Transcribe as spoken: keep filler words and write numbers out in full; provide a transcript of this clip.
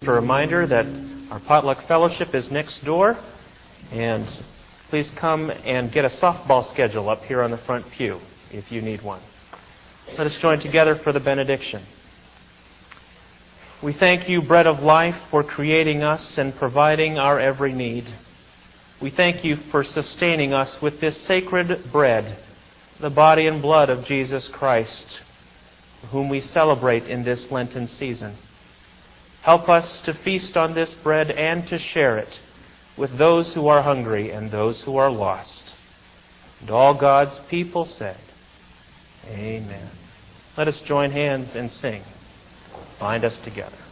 a reminder that our potluck fellowship is next door, and please come and get a softball schedule up here on the front pew if you need one. Let us join together for the benediction. We thank you, Bread of Life, for creating us and providing our every need. We thank you for sustaining us with this sacred bread, the body and blood of Jesus Christ, whom we celebrate in this Lenten season. Help us to feast on this bread and to share it with those who are hungry and those who are lost. And all God's people said, Amen. Let us join hands and sing. Bind us together.